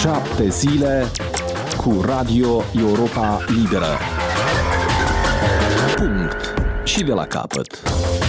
7 zile cu Radio Europa Liberă. Punct. Și de la capăt.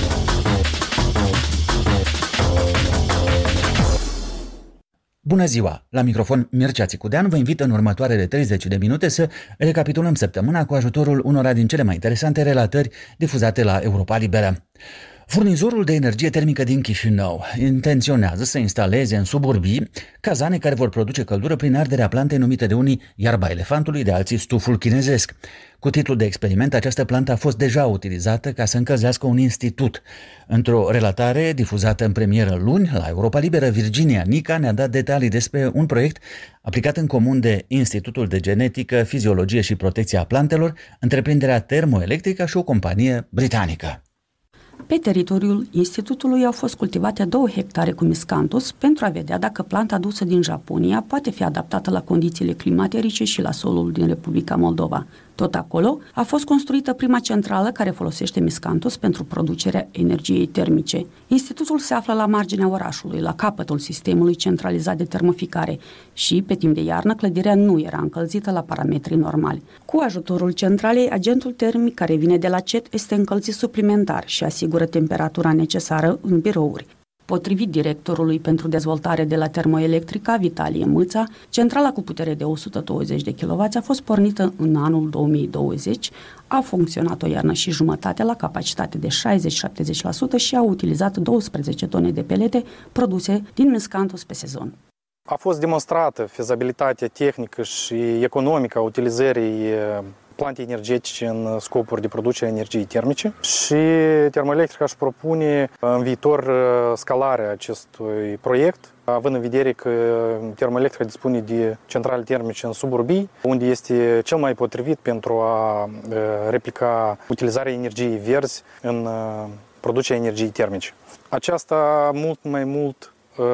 Bună ziua! La microfon Mircea Țicudean vă invit în următoarele 30 de minute să recapitulăm săptămâna cu ajutorul unora din cele mai interesante relatări difuzate la Europa Liberă. Furnizorul de energie termică din Chișinău intenționează să instaleze în suburbii cazane care vor produce căldură prin arderea plantei numite de unii iarba elefantului, de alții stuful chinezesc. Cu titlul de experiment, această plantă a fost deja utilizată ca să încălzească un institut. Într-o relatare difuzată în premieră luni, la Europa Liberă, Virginia Nica ne-a dat detalii despre un proiect aplicat în comun de Institutul de Genetică, Fiziologie și Protecție a Plantelor, întreprinderea termoelectrică și o companie britanică. Pe teritoriul institutului au fost cultivate 2 hectare cu miscanthus pentru a vedea dacă planta adusă din Japonia poate fi adaptată la condițiile climaterice și la solul din Republica Moldova. Tot acolo a fost construită prima centrală care folosește miscanthus pentru producerea energiei termice. Institutul se află la marginea orașului, la capătul sistemului centralizat de termoficare și, pe timp de iarnă, clădirea nu era încălzită la parametrii normali. Cu ajutorul centralei, agentul termic care vine de la CET este încălzit suplimentar și asigură temperatura necesară în birouri. Potrivit directorului pentru dezvoltare de la Termoelectrica, Vitalie Mâța, centrala cu putere de 120 de kW a fost pornită în anul 2020, a funcționat o iarnă și jumătate la capacitate de 60-70% și a utilizat 12 tone de pelete produse din miscanthus pe sezon. A fost demonstrată fezabilitatea tehnică și economică a utilizării plante energetice în scopuri de producere a energiei termice și Termoelectrica își propune în viitor scalarea acestui proiect, având în vedere că Termoelectrica dispune de centrale termice în suburbii, unde este cel mai potrivit pentru a replica utilizarea energiei verzi în producerea energiei termice. Aceasta mult mai mult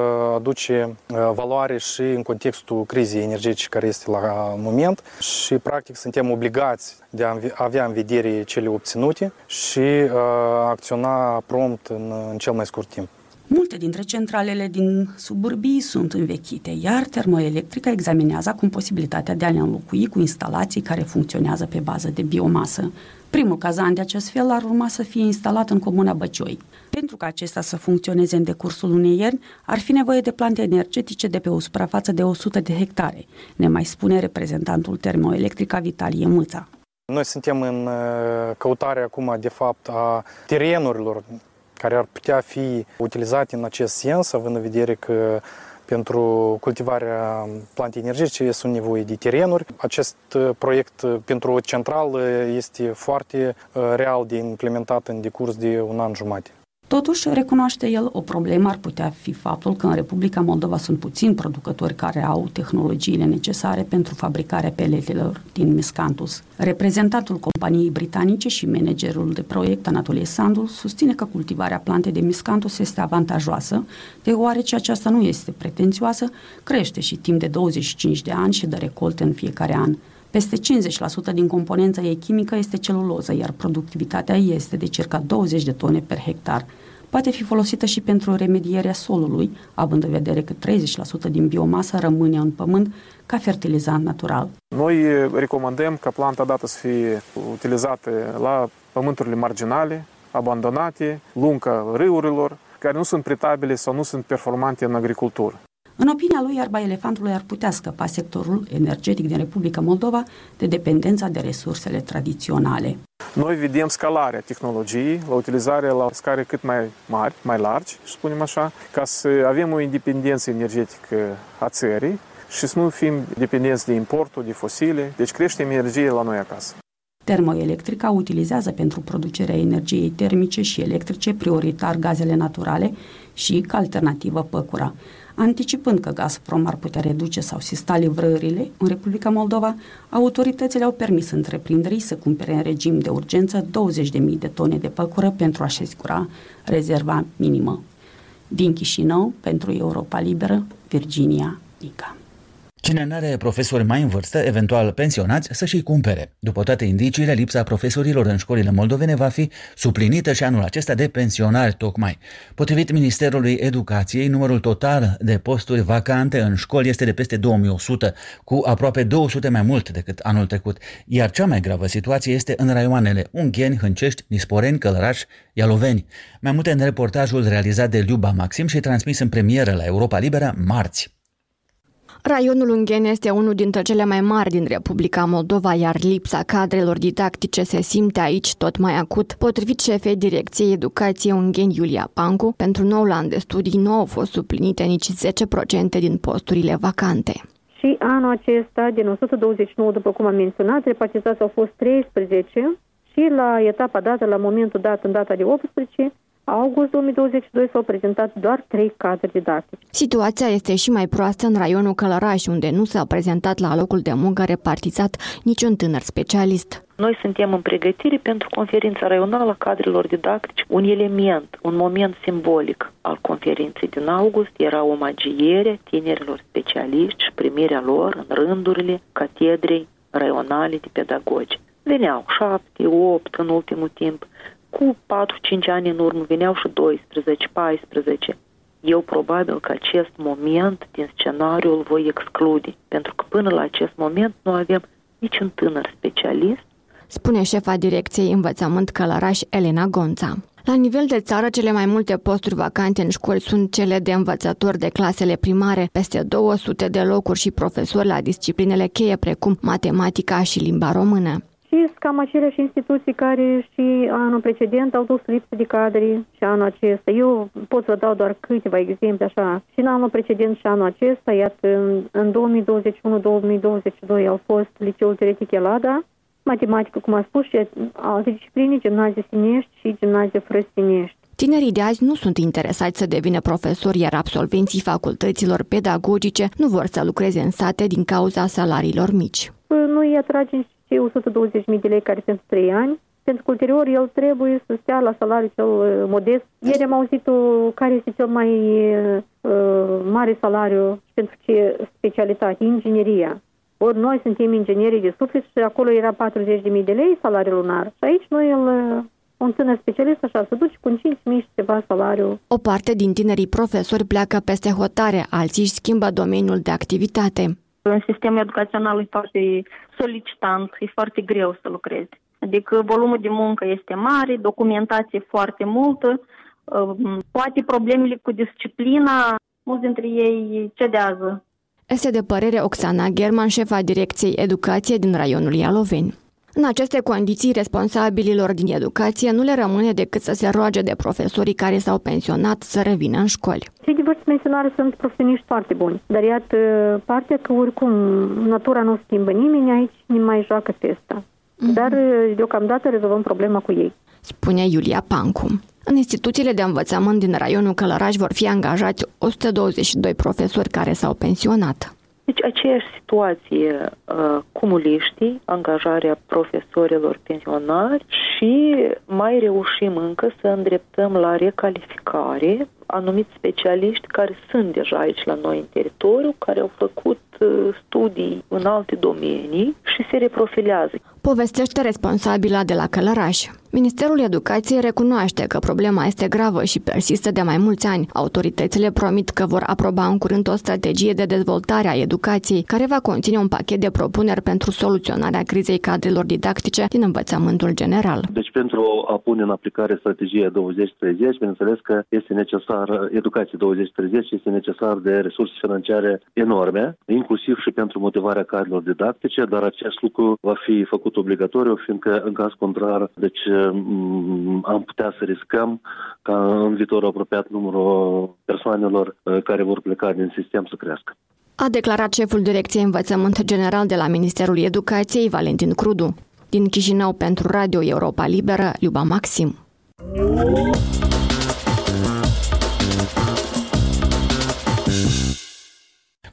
aduce valoare și în contextul crizei energetice care este la moment și practic suntem obligați de a avea în vedere cele obținute și acționa prompt în cel mai scurt timp. Multe dintre centralele din suburbii sunt învechite, iar Termoelectrica examinează acum posibilitatea de a le înlocui cu instalații care funcționează pe bază de biomasă. Primul cazan de acest fel ar urma să fie instalat în comuna Băcioi. Pentru ca acesta să funcționeze în decursul unei ierni, ar fi nevoie de plante energetice de pe o suprafață de 100 de hectare, ne mai spune reprezentantul Termoelectrica Vitalie Mâța. Noi suntem în căutarea acum, de fapt, a terenurilor care ar putea fi utilizate în acest sens, având în vedere că pentru cultivarea plantei energetice sunt nevoie de terenuri. Acest proiect pentru o centrală este foarte real de implementat în decurs de un an jumate. Totuși, recunoaște el, o problemă ar putea fi faptul că în Republica Moldova sunt puțini producători care au tehnologiile necesare pentru fabricarea peletelor din miscanthus. Reprezentantul companiei britanice și managerul de proiect, Anatolie Sandu, susține că cultivarea plantei de miscanthus este avantajoasă, deoarece aceasta nu este pretențioasă, crește și timp de 25 de ani și dă recolte în fiecare an. Peste 50% din componența ei chimică este celuloză, iar productivitatea este de circa 20 de tone per hectar. Poate fi folosită și pentru remedierea solului, având în vedere că 30% din biomasă rămâne în pământ ca fertilizant natural. Noi recomandăm ca planta dată să fie utilizată la pământurile marginale, abandonate, lunga râurilor, care nu sunt pretabile sau nu sunt performante în agricultură. În opinia lui, iarba elefantului ar putea scăpa sectorul energetic din Republica Moldova de dependența de resursele tradiționale. Noi vedem scalarea tehnologiei, la utilizarea la scară cât mai mari, mai largi, spunem așa, ca să avem o independență energetică a țării și să nu fim dependenți de importul, de fosile, deci creștem energie la noi acasă. Termoelectrica utilizează pentru producerea energiei termice și electrice prioritar gazele naturale și, ca alternativă, păcura. Anticipând că Gazprom ar putea reduce sau sista livrările în Republica Moldova, autoritățile au permis întreprinderii să cumpere în regim de urgență 20.000 de tone de păcură pentru a-și asigura rezerva minimă. Din Chișinău, pentru Europa Liberă, Virginia Nica. Cine n-are profesori mai în vârstă, eventual pensionați, să și-i cumpere. După toate indiciile, lipsa profesorilor în școlile moldovene va fi suplinită și anul acesta de pensionari tocmai. Potrivit Ministerului Educației, numărul total de posturi vacante în școli este de peste 2100, cu aproape 200 mai mult decât anul trecut, iar cea mai gravă situație este în raioanele Ungheni, Hâncești, Nisporeni, Călăraș, Ialoveni. Mai multe în reportajul realizat de Liuba Maxim și transmis în premieră la Europa Liberă marți. Raionul Ungheni este unul dintre cele mai mari din Republica Moldova, iar lipsa cadrelor didactice se simte aici tot mai acut. Potrivit șefei Direcției Educației Ungheni, Iulia Pancu, pentru noul an de studii nu au fost suplinite nici 10% din posturile vacante. Și anul acesta, din 129, după cum am menționat, repartizați au fost 13 și la etapa dată, la momentul dat, în data de 18, august 2022 s-au prezentat doar 3 cadre didactice. Situația este și mai proastă în raionul Călăraș, unde nu s-a prezentat la locul de muncă repartizat niciun tânăr specialist. Noi suntem în pregătire pentru conferința raională a cadrelor didactice. Un element, un moment simbolic al conferinței din august era omagierea tinerilor specialiști și primirea lor în rândurile catedrei raionale de pedagogi. Veneau 7, 8 în ultimul timp. Cu 4-5 ani în urmă veneau și 12, 14. Eu probabil că acest moment din scenariu îl voi exclude, pentru că până la acest moment nu avem niciun tânăr specialist, spune șefa Direcției Învățământ Călăraș, Elena Gonța. La nivel de țară, cele mai multe posturi vacante în școli sunt cele de învățători de clasele primare, peste 200 de locuri și profesori la disciplinele cheie precum matematica și limba română. Și cam aceleași instituții care și anul precedent au dus lipsă de cadre și anul acesta. Eu pot să vă dau doar câteva exemple așa. Și în anul precedent și anul acesta, iată, în 2021-2022 au fost Liceul Teoretic Elada, matematică, cum a spus, și alte discipline, gimnazie Sinești și gimnazie Frăstinești. Tinerii de azi nu sunt interesați să devină profesori, iar absolvenții facultăților pedagogice nu vor să lucreze în sate din cauza salariilor mici. Noi atragem cei 120.000 de lei care sunt 3 ani, pentru că ulterior el trebuie să stea la salariul cel modest. Ieri am auzit care este cel mai mare salariu pentru ce specialitate, ingineria. Ori noi suntem inginerii de suflet și acolo era 40.000 de lei salariul lunar. Și aici noi un tânăr specialist așa se duce cu 5.000 și ceva salariu. O parte din tinerii profesori pleacă peste hotare, alții își schimbă domeniul de activitate. În sistemul educațional e foarte solicitant, e foarte greu să lucrezi. Adică volumul de muncă este mare, documentație foarte multă, poate problemele cu disciplina, mulți dintre ei cedează. Este de părere Oxana German, șefa Direcției Educație din raionul Ialoveni. În aceste condiții, responsabililor din educație nu le rămâne decât să se roage de profesorii care s-au pensionat să revină în școli. Cei de vârstă pensionare sunt profesioniști foarte buni, dar iată partea că oricum natura nu schimbă nimeni, aici ne mai joacă testa. Dar deocamdată rezolvăm problema cu ei, spune Iulia Pancu. În instituțiile de învățământ din raionul Călăraș vor fi angajați 122 profesori care s-au pensionat. Deci aceeași situație cu muliștii, angajarea profesorilor pensionari și mai reușim încă să îndreptăm la recalificare anumiți specialiști care sunt deja aici la noi în teritoriu, care au făcut studii în alte domenii și se reprofilează. Povestește responsabila de la Călăraș. Ministerul Educației recunoaște că problema este gravă și persistă de mai mulți ani. Autoritățile promit că vor aproba în curând o strategie de dezvoltare a educației, care va conține un pachet de propuneri pentru soluționarea crizei cadrelor didactice din învățământul general. Deci pentru a pune în aplicare strategia 2030, bineînțeles că este necesar educație 2030, este necesar de resurse financiare enorme, inclusiv și pentru motivarea cadrelor didactice, dar acest lucru va fi făcut obligatoriu, fiindcă în caz contrar, deci am putea să riscăm ca în viitorul apropiat numărul persoanelor care vor pleca din sistem să crească. A declarat șeful Direcției Învățământ General de la Ministerul Educației, Valentin Crudu. Din Chișinău pentru Radio Europa Liberă, Liuba Maxim.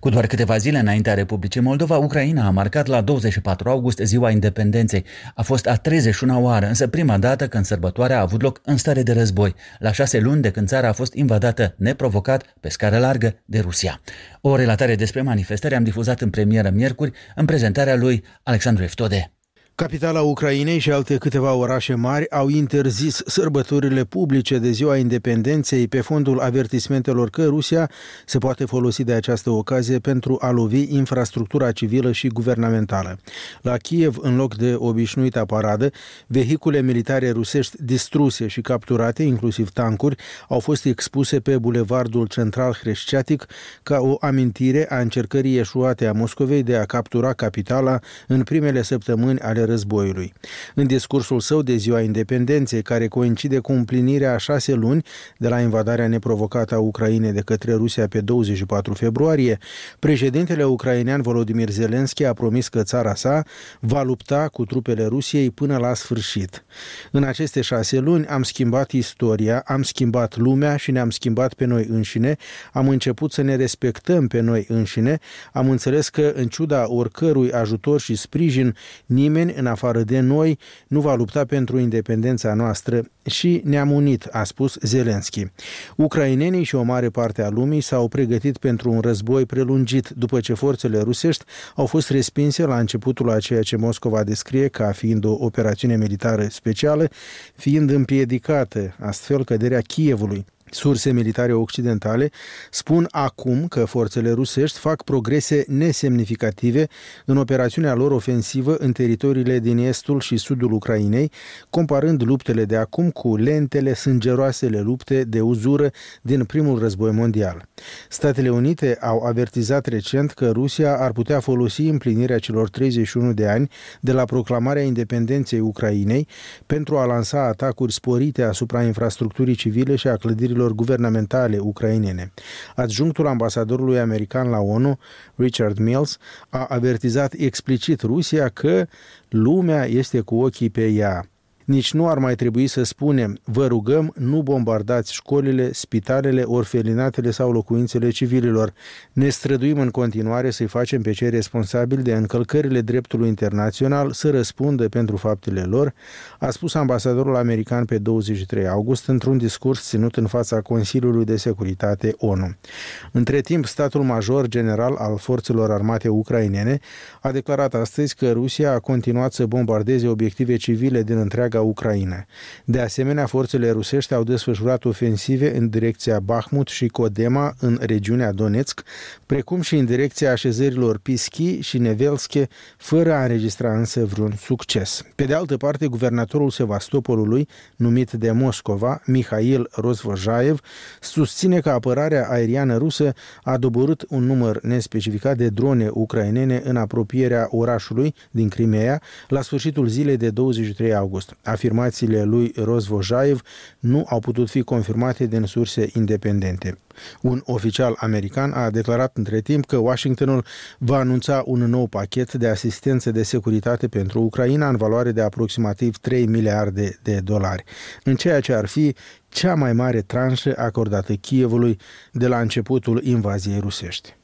Cu doar câteva zile înaintea Republicii Moldova, Ucraina a marcat la 24 august ziua independenței. A fost a 31-a oară, însă prima dată când sărbătoarea a avut loc în stare de război, la 6 luni de când țara a fost invadată neprovocat, pe scară largă, de Rusia. O relatare despre manifestări am difuzat în premieră miercuri, în prezentarea lui Alexandru Eftode. Capitala Ucrainei și alte câteva orașe mari au interzis sărbătorile publice de ziua independenței pe fondul avertismentelor că Rusia se poate folosi de această ocazie pentru a lovi infrastructura civilă și guvernamentală. La Kiev, în loc de obișnuita paradă, vehicule militare rusești distruse și capturate, inclusiv tancuri, au fost expuse pe bulevardul central Hreștiatic ca o amintire a încercării eșuate a Moscovei de a captura capitala în primele săptămâni ale războiului. În discursul său de ziua independenței, care coincide cu împlinirea a 6 luni de la invadarea neprovocată a Ucrainei de către Rusia pe 24 februarie, președintele ucrainean Volodymyr Zelensky a promis că țara sa va lupta cu trupele Rusiei până la sfârșit. În aceste 6 luni am schimbat istoria, am schimbat lumea și ne-am schimbat pe noi înșine, am început să ne respectăm pe noi înșine, am înțeles că, în ciuda oricărui ajutor și sprijin, nimeni în afară de noi nu va lupta pentru independența noastră și ne-am unit, a spus Zelensky. Ucrainenii și o mare parte a lumii s-au pregătit pentru un război prelungit după ce forțele rusești au fost respinse la începutul a ceea ce Moscova descrie ca fiind o operațiune militară specială, fiind împiedicată astfel căderea Kievului. Surse militare occidentale spun acum că forțele rusești fac progrese nesemnificative în operațiunea lor ofensivă în teritoriile din estul și sudul Ucrainei, comparând luptele de acum cu lentele, sângeroasele lupte de uzură din primul război mondial. Statele Unite au avertizat recent că Rusia ar putea folosi împlinirea celor 31 de ani de la proclamarea independenței Ucrainei pentru a lansa atacuri sporite asupra infrastructurii civile și a clădirilor guvernamentale ucrainene. Adjunctul ambasadorului american la ONU, Richard Mills, a avertizat explicit Rusia că lumea este cu ochii pe ea. Nici nu ar mai trebui să spunem, vă rugăm, nu bombardați școlile, spitalele, orfelinatele sau locuințele civililor. Ne străduim în continuare să-i facem pe cei responsabili de încălcările dreptului internațional să răspundă pentru faptele lor, a spus ambasadorul american pe 23 august într-un discurs ținut în fața Consiliului de Securitate ONU. Între timp, statul major general al forțelor armate ucrainene a declarat astăzi că Rusia a continuat să bombardeze obiective civile din întreaga Ucraina. De asemenea, forțele rusești au desfășurat ofensive în direcția Bahmut și Kodema în regiunea Donetsk, precum și în direcția așezărilor Pischi și Nevelske, fără a înregistra însă vreun succes. Pe de altă parte, guvernatorul Sevastopolului, numit de Moscova, Mihail Rozvojaev, susține că apărarea aeriană rusă a doborât un număr nespecificat de drone ucrainene în apropierea orașului din Crimea la sfârșitul zilei de 23 august. Afirmațiile lui Rozvojaev nu au putut fi confirmate din surse independente. Un oficial american a declarat între timp că Washingtonul va anunța un nou pachet de asistență de securitate pentru Ucraina în valoare de aproximativ 3 miliarde de dolari, în ceea ce ar fi cea mai mare tranșă acordată Kievului de la începutul invaziei rusești.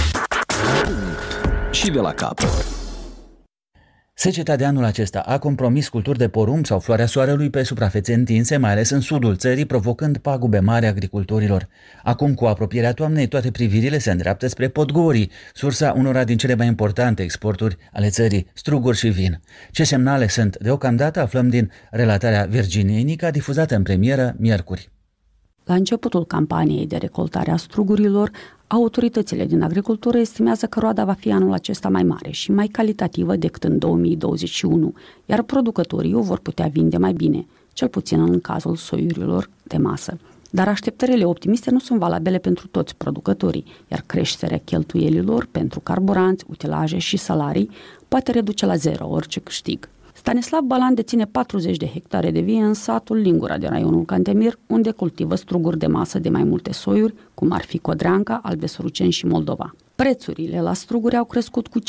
Și de la capăt. Seceta de anul acesta a compromis culturi de porumb sau floarea soarelui pe suprafețe întinse, mai ales în sudul țării, provocând pagube mari agricultorilor. Acum, cu apropierea toamnei, toate privirile se îndreaptă spre Podgorii, sursa unora din cele mai importante exporturi ale țării, struguri și vin. Ce semnale sunt deocamdată aflăm din relatarea Virginiei Nica, difuzată în premieră miercuri. La începutul campaniei de recoltare a strugurilor, autoritățile din agricultură estimează că roada va fi anul acesta mai mare și mai calitativă decât în 2021, iar producătorii o vor putea vinde mai bine, cel puțin în cazul soiurilor de masă. Dar așteptările optimiste nu sunt valabile pentru toți producătorii, iar creșterea cheltuielilor pentru carburanți, utilaje și salarii poate reduce la zero orice câștig. Stanislav Balan deține 40 de hectare de vie în satul Lingura de raionul Cantemir, unde cultivă struguri de masă de mai multe soiuri, cum ar fi Codreanca, Albesoruceni și Moldova. Prețurile la struguri au crescut cu 15-20%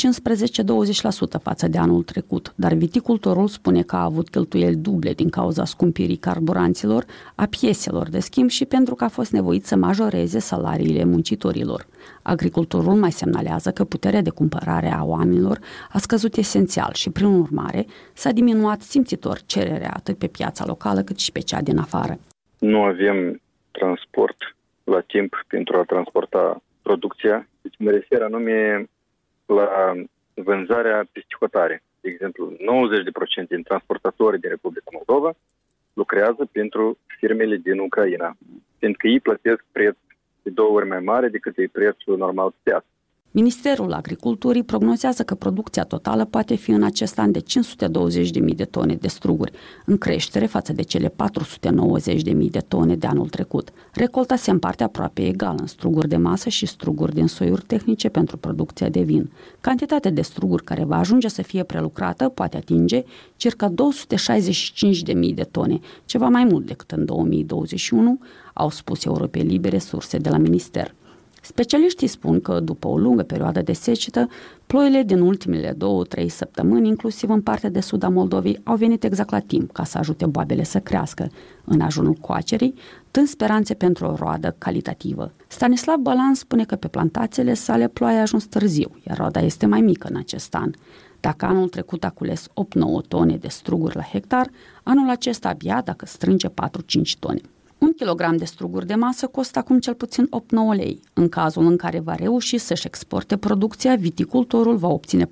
față de anul trecut, dar viticultorul spune că a avut cheltuieli duble din cauza scumpirii carburanților, a pieselor de schimb și pentru că a fost nevoit să majoreze salariile muncitorilor. Agricultorul mai semnalează că puterea de cumpărare a oamenilor a scăzut esențial și, prin urmare, s-a diminuat simțitor cererea atât pe piața locală cât și pe cea din afară. Nu avem transport la timp pentru a transporta producția. Deci mă refer anume la vânzarea peste hotare. De exemplu, 90% din transportatorii din Republica Moldova lucrează pentru firmele din Ucraina, pentru că ei plătesc preț de 2 ori mai mare decât e prețul normal pe piață. Ministerul Agriculturii prognozează că producția totală poate fi în acest an de 520.000 de tone de struguri, în creștere față de cele 490.000 de tone de anul trecut. Recolta se împarte aproape egal în struguri de masă și struguri din soiuri tehnice pentru producția de vin. Cantitatea de struguri care va ajunge să fie prelucrată poate atinge circa 265.000 de tone, ceva mai mult decât în 2021, au spus Europei Libere surse de la minister. Specialiștii spun că, după o lungă perioadă de secetă, ploile din ultimele 2-3 săptămâni, inclusiv în partea de sud a Moldovei, au venit exact la timp ca să ajute boabele să crească. În ajunul coacerii, tând speranțe pentru o roadă calitativă. Stanislav Bălan spune că pe plantațiile sale ploaia a ajuns târziu, iar roada este mai mică în acest an. Dacă anul trecut a cules 8-9 tone de struguri la hectar, anul acesta abia dacă strânge 4-5 tone. 1 kilogram de struguri de masă costă acum cel puțin 8-9 lei. În cazul în care va reuși să-și exporte producția, viticultorul va obține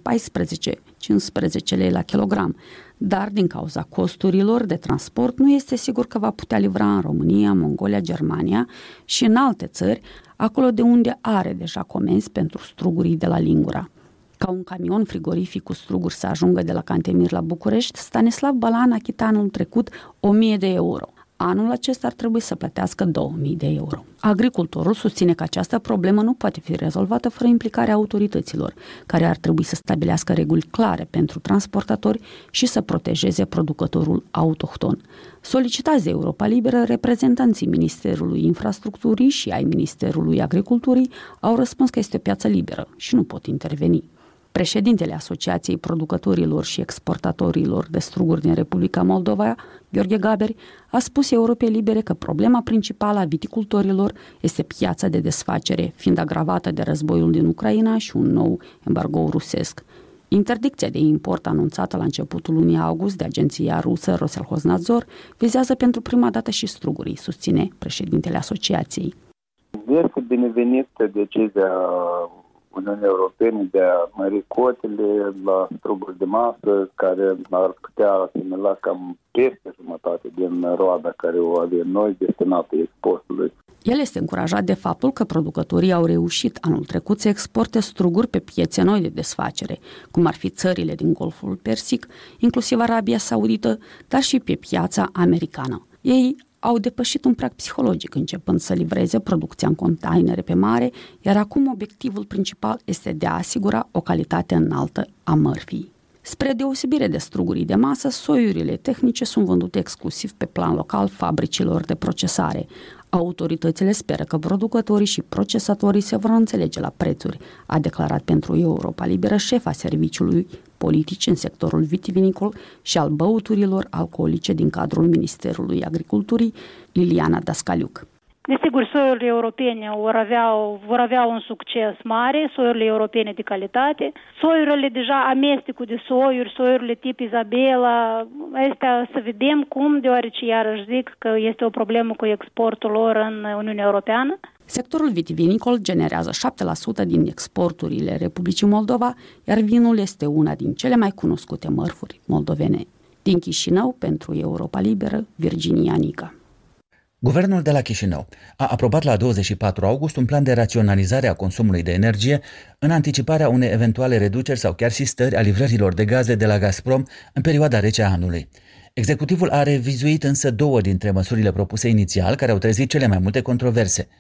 14-15 lei la kilogram. Dar din cauza costurilor de transport nu este sigur că va putea livra în România, Mongolia, Germania și în alte țări, acolo de unde are deja comenzi pentru strugurii de la Lingura. Ca un camion frigorific cu struguri să ajungă de la Cantemir la București, Stanislav Bălan achită anul trecut 1.000 de euro. Anul acesta ar trebui să plătească 2.000 de euro. Agricultorul susține că această problemă nu poate fi rezolvată fără implicarea autorităților, care ar trebui să stabilească reguli clare pentru transportatori și să protejeze producătorul autohton. Solicitați de Europa Liberă, reprezentanții Ministerului Infrastructurii și ai Ministerului Agriculturii au răspuns că este o piață liberă și nu pot interveni. Președintele Asociației Producătorilor și Exportatorilor de Struguri din Republica Moldova, Gheorghe Gaberi, a spus Europei Libere că problema principală a viticultorilor este piața de desfacere, fiind agravată de războiul din Ucraina și un nou embargo rusesc. Interdicția de import anunțată la începutul lunii august de agenția rusă Roselhoznadzor vizează pentru prima dată și strugurii, susține președintele asociației. Este binevenită decizia Uniunii Europene de a mări cotele la struguri de masă, care ar putea asimila cam peste jumătate din roada care o avem noi destinată exportului. El este încurajat de faptul că producătorii au reușit anul trecut să exporte struguri pe piețe noi de desfacere, cum ar fi țările din Golful Persic, inclusiv Arabia Saudită, dar și pe piața americană. Ei au depășit un prag psihologic începând să livreze producția în containere pe mare, iar acum obiectivul principal este de a asigura o calitate înaltă a mărfii. Spre deosebire de strugurii de masă, soiurile tehnice sunt vândute exclusiv pe plan local fabricilor de procesare. Autoritățile speră că producătorii și procesatorii se vor înțelege la prețuri, a declarat pentru Europa Liberă șefa serviciului politici în sectorul vitivinicol și al băuturilor alcoolice din cadrul Ministerului Agriculturii, Liliana Dascaliuc. Desigur, soiurile europene vor avea un succes mare, soiurile europene de calitate. Soiurile deja, amestecul de soiurile tip Isabela, astea să vedem cum, deoarece iarăși zic că este o problemă cu exportul lor în Uniunea Europeană. Sectorul vitivinicol generează 7% din exporturile Republicii Moldova, iar vinul este una din cele mai cunoscute mărfuri moldovene. Din Chișinău, pentru Europa Liberă, Virginia Nica. Guvernul de la Chișinău a aprobat la 24 august un plan de raționalizare a consumului de energie în anticiparea unei eventuale reduceri sau chiar sistări a livrărilor de gaze de la Gazprom în perioada rece a anului. Executivul a revizuit însă 2 dintre măsurile propuse inițial, care au trezit cele mai multe controverse.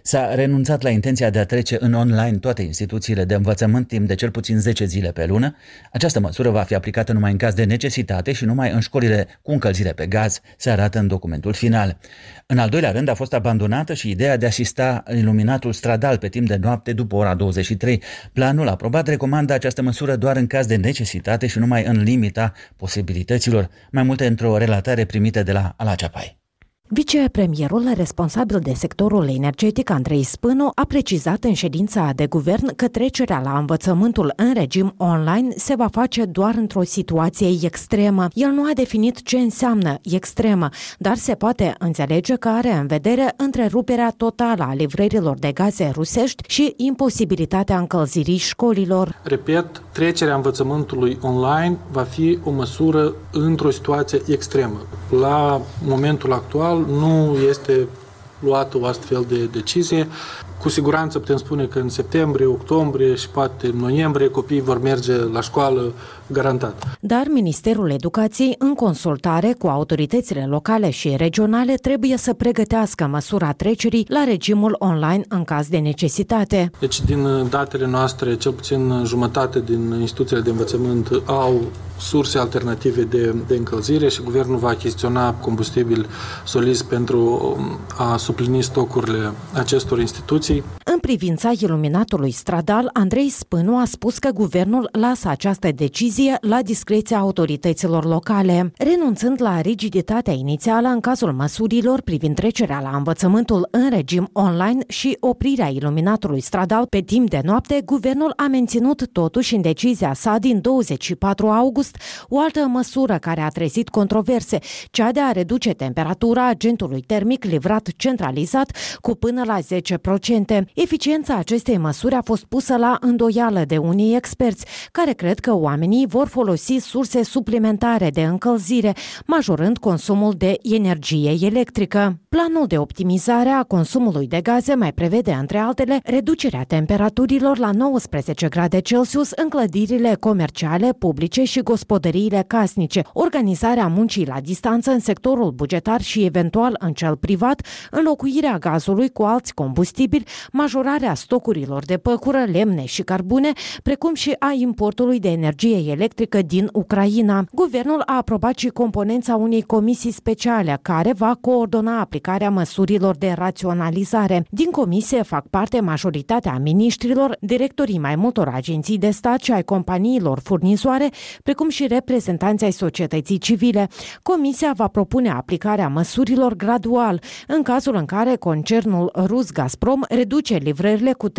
S-a renunțat la intenția de a trece în online toate instituțiile de învățământ timp de cel puțin 10 zile pe lună. Această măsură va fi aplicată numai în caz de necesitate și numai în școlile cu încălzire pe gaz, se arată în documentul final. În al doilea rând a fost abandonată și ideea de a asista iluminatul stradal pe timp de noapte după ora 23. Planul aprobat recomandă această măsură doar în caz de necesitate și numai în limita posibilităților. Mai multe într-o relatare primită de la Ala Ceapai. Vicepremierul responsabil de sectorul energetic, Andrei Spânu, a precizat în ședința de guvern că trecerea la învățământul în regim online se va face doar într-o situație extremă. El nu a definit ce înseamnă extremă, dar se poate înțelege că are în vedere întreruperea totală a livrărilor de gaze rusești și imposibilitatea încălzirii școlilor. Repet, trecerea învățământului online va fi o măsură într-o situație extremă. La momentul actual nu este luată o astfel de decizie. Cu siguranță putem spune că în septembrie, octombrie și poate în noiembrie copiii vor merge la școală garantat. Dar Ministerul Educației, în consultare cu autoritățile locale și regionale, trebuie să pregătească măsura trecerii la regimul online în caz de necesitate. Deci, din datele noastre, cel puțin jumătate din instituțiile de învățământ au surse alternative de încălzire și guvernul va achiziționa combustibil solid pentru a suplini stocurile acestor instituții. În privința iluminatului stradal, Andrei Spânu a spus că guvernul lasă această decizie la discreția autorităților locale. Renunțând la rigiditatea inițială în cazul măsurilor privind trecerea la învățământul în regim online și oprirea iluminatului stradal pe timp de noapte, guvernul a menținut totuși în decizia sa din 24 august o altă măsură care a trezit controverse, cea de a reduce temperatura agentului termic livrat centralizat cu până la 10%. Eficiența acestei măsuri a fost pusă la îndoială de unii experți, care cred că oamenii vor folosi surse suplimentare de încălzire, majorând consumul de energie electrică. Planul de optimizare a consumului de gaze mai prevede, între altele, reducerea temperaturilor la 19 grade Celsius în clădirile comerciale, publice și gospodăriile casnice, organizarea muncii la distanță în sectorul bugetar și eventual în cel privat, înlocuirea gazului cu alți combustibili, majorarea stocurilor de păcură, lemne și carbune, precum și a importului de energie electrică din Ucraina. Guvernul a aprobat și componența unei comisii speciale care va coordona aplicarea măsurilor de raționalizare. Din comisie fac parte majoritatea miniștrilor, directorii mai multor agenții de stat și ai companiilor furnizoare, precum și reprezentanții ai societății civile. Comisia va propune aplicarea măsurilor gradual, în cazul în care concernul rus Gazprom reduce livrările cu 35%,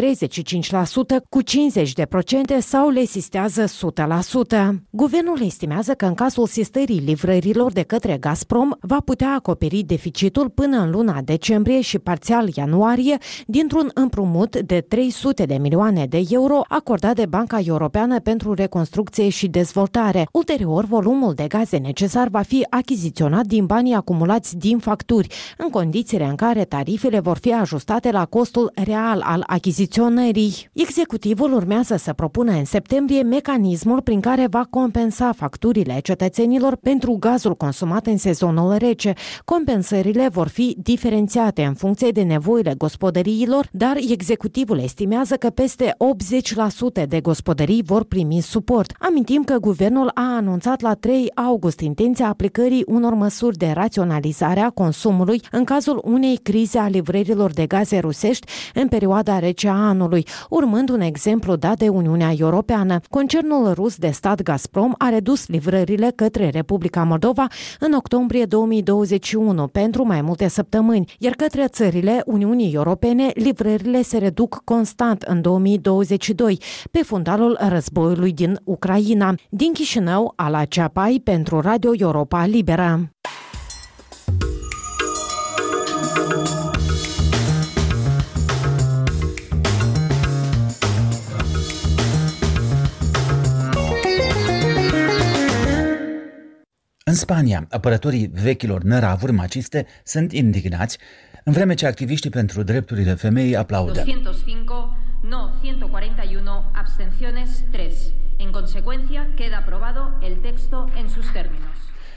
cu 50% sau le sistează 100%. Guvernul estimează că în cazul sistării livrărilor de către Gazprom va putea acoperi deficitul până în luna decembrie și parțial ianuarie dintr-un împrumut de 300 de milioane de euro acordat de Banca Europeană pentru Reconstrucție și Dezvoltare. Ulterior, volumul de gaze necesar va fi achiziționat din banii acumulați din facturi, în condițiile în care tarifele vor fi ajustate la costul real al achiziționării. Executivul urmează să propună în septembrie mecanismul prin care va compensa facturile cetățenilor pentru gazul consumat în sezonul rece. Compensările vor fi diferențiate în funcție de nevoile gospodăriilor, dar executivul estimează că peste 80% de gospodării vor primi suport. Amintim că guvernul a anunțat la 3 august intenția aplicării unor măsuri de raționalizare a consumului în cazul unei crize a livrărilor de gaze rusești în perioada rece a anului, urmând un exemplu dat de Uniunea Europeană. Concernul rus de stat Gazprom a redus livrările către Republica Moldova în octombrie 2021 pentru mai multe săptămâni, iar către țările Uniunii Europene livrările se reduc constant în 2022, pe fundalul războiului din Ucraina. Din Chișinău, Ala Ceapai pentru Radio Europa Liberă. În Spania, apărătorii vechilor năravuri maciste sunt indignați, în vreme ce activiștii pentru drepturile femeii aplaudă. 205, no 141, abstenciones 3. En consecuencia, queda aprobado el texto en sus términos.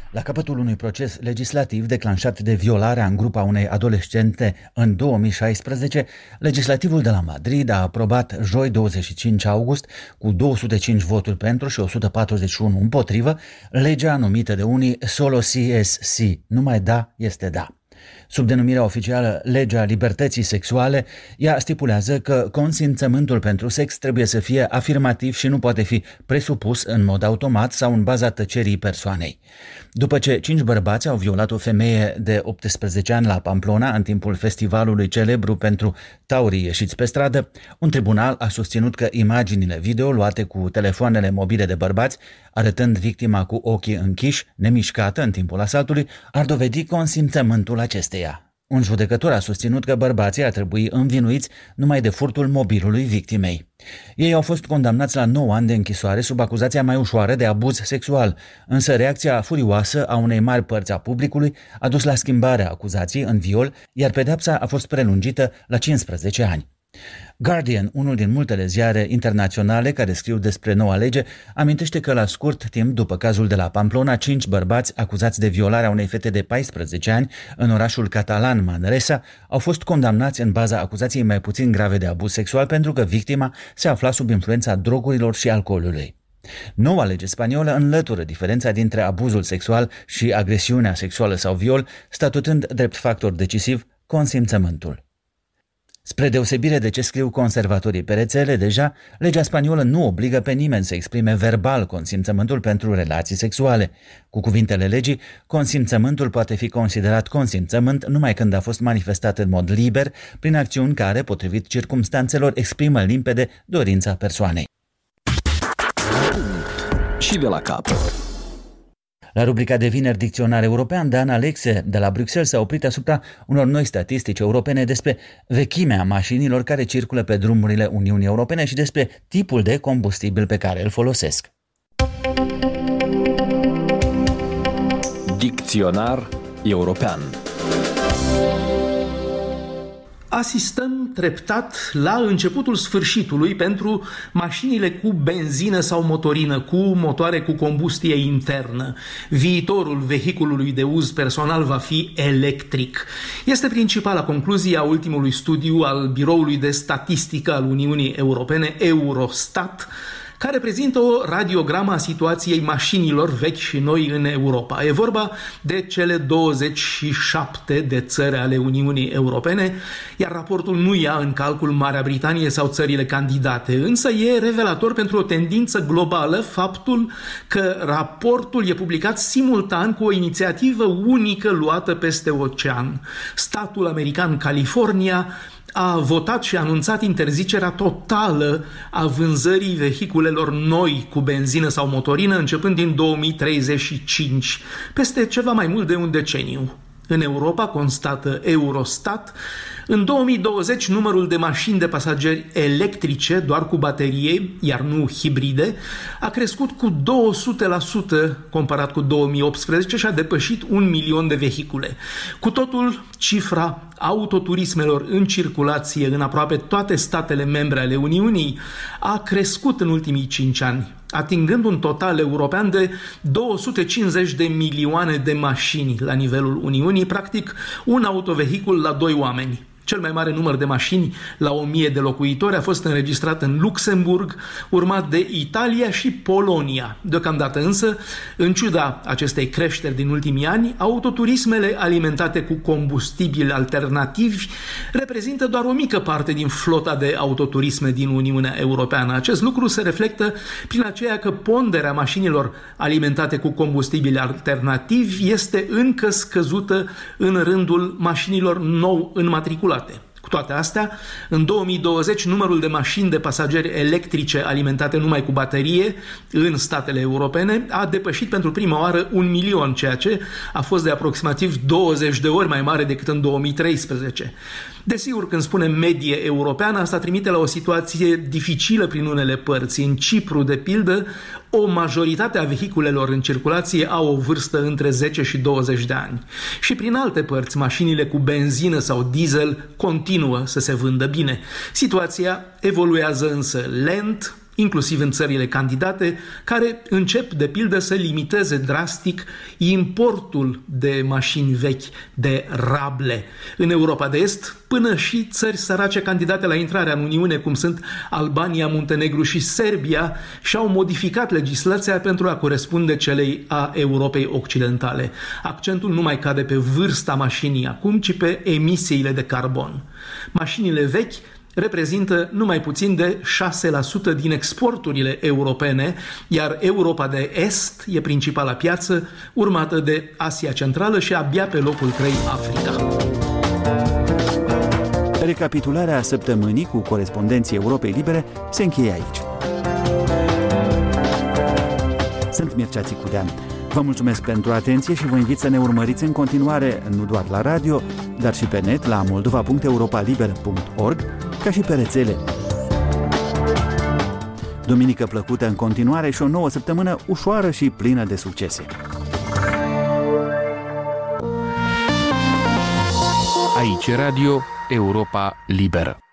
La capătul unui proces legislativ declanșat de violarea în grupa unei adolescente în 2016, legislativul de la Madrid a aprobat joi 25 august, cu 205 voturi pentru și 141 împotrivă, legea numită de unii solo sí es sí, numai da este da. Sub denumirea oficială Legea Libertății Sexuale, ea stipulează că consimțământul pentru sex trebuie să fie afirmativ și nu poate fi presupus în mod automat sau în baza tăcerii persoanei. După ce 5 bărbați au violat o femeie de 18 ani la Pamplona în timpul festivalului celebru pentru taurii ieșiți pe stradă, un tribunal a susținut că imaginile video luate cu telefoanele mobile de bărbați, arătând victima cu ochii închiși, nemișcată în timpul asaltului, ar dovedi consimțământul acesteia. Un judecător a susținut că bărbații ar trebui învinuiți numai de furtul mobilului victimei. Ei au fost condamnați la 9 ani de închisoare sub acuzația mai ușoară de abuz sexual, însă reacția furioasă a unei mari părți a publicului a dus la schimbarea acuzației în viol, iar pedeapsa a fost prelungită la 15 ani. Guardian, unul din multele ziare internaționale care scriu despre noua lege, amintește că la scurt timp după cazul de la Pamplona, 5 bărbați acuzați de violarea unei fete de 14 ani în orașul catalan Manresa au fost condamnați în baza acuzației mai puțin grave de abuz sexual pentru că victima se afla sub influența drogurilor și alcoolului. Noua lege spaniolă înlătură diferența dintre abuzul sexual și agresiunea sexuală sau viol, statutând drept factor decisiv consimțământul. Spre deosebire de ce scriu conservatorii pe rețele, deja, legea spaniolă nu obligă pe nimeni să exprime verbal consimțământul pentru relații sexuale. Cu cuvintele legii, consimțământul poate fi considerat consimțământ numai când a fost manifestat în mod liber, prin acțiuni care, potrivit circumstanțelor, exprimă limpede dorința persoanei. Și de la capăt. La rubrica de vineri Dicționar European, Dan Alexe de la Bruxelles s-a oprit asupra unor noi statistici europene despre vechimea mașinilor care circulă pe drumurile Uniunii Europene și despre tipul de combustibil pe care îl folosesc. Dicționar European. Asistăm treptat la începutul sfârșitului pentru mașinile cu benzină sau motorină, cu motoare cu combustie internă. Viitorul vehiculului de uz personal va fi electric. Este principala concluzie a ultimului studiu al Biroului de Statistică al Uniunii Europene, Eurostat, care prezintă o radiogramă a situației mașinilor vechi și noi în Europa. E vorba de cele 27 de țări ale Uniunii Europene, iar raportul nu ia în calcul Marea Britanie sau țările candidate, însă e revelator pentru o tendință globală faptul că raportul e publicat simultan cu o inițiativă unică luată peste ocean. Statul american California a votat și a anunțat interzicerea totală a vânzării vehiculelor noi cu benzină sau motorină începând din 2035, peste ceva mai mult de un deceniu. În Europa, constată Eurostat, în 2020 numărul de mașini de pasageri electrice, doar cu baterie, iar nu hibride, a crescut cu 200% comparat cu 2018 și a depășit 1 milion de vehicule. Cu totul, cifra autoturismelor în circulație în aproape toate statele membre ale Uniunii a crescut în ultimii 5 ani, atingând un total european de 250 de milioane de mașini la nivelul Uniunii, practic un autovehicul la 2 oameni. Cel mai mare număr de mașini la 1000 de locuitori a fost înregistrat în Luxemburg, urmat de Italia și Polonia. Deocamdată însă, în ciuda acestei creșteri din ultimii ani, autoturismele alimentate cu combustibili alternativi reprezintă doar o mică parte din flota de autoturisme din Uniunea Europeană. Acest lucru se reflectă prin aceea că ponderea mașinilor alimentate cu combustibili alternativi este încă scăzută în rândul mașinilor nou înmatriculate. Cu toate astea, în 2020 numărul de mașini de pasageri electrice alimentate numai cu baterie în statele europene a depășit pentru prima oară 1 milion, ceea ce a fost de aproximativ 20 de ori mai mare decât în 2013. Desigur, când spunem medie europeană, asta trimite la o situație dificilă prin unele părți. În Cipru, de pildă, o majoritate a vehiculelor în circulație au o vârstă între 10 și 20 de ani. Și prin alte părți, mașinile cu benzină sau diesel continuă să se vândă bine. Situația evoluează însă lent, inclusiv în țările candidate, care încep, de pildă, să limiteze drastic importul de mașini vechi, de rable. În Europa de Est, până și țări sărace candidate la intrarea în Uniune, cum sunt Albania, Muntenegru și Serbia, și-au modificat legislația pentru a corespunde celei a Europei Occidentale. Accentul nu mai cade pe vârsta mașinii acum, ci pe emisiile de carbon. Mașinile vechi reprezintă numai puțin de 6% din exporturile europene, iar Europa de Est e principala piață, urmată de Asia Centrală și abia pe locul 3 Africa. Recapitularea săptămânii cu corespondenții Europei Libere se încheie aici. Sunt Mircea Țicudean. Vă mulțumesc pentru atenție și vă invit să ne urmăriți în continuare, nu doar la radio, dar și pe net la moldova.europaliber.org, ca și pe rețele. Duminică plăcută în continuare și o nouă săptămână ușoară și plină de succese. Aici Radio Europa Liberă.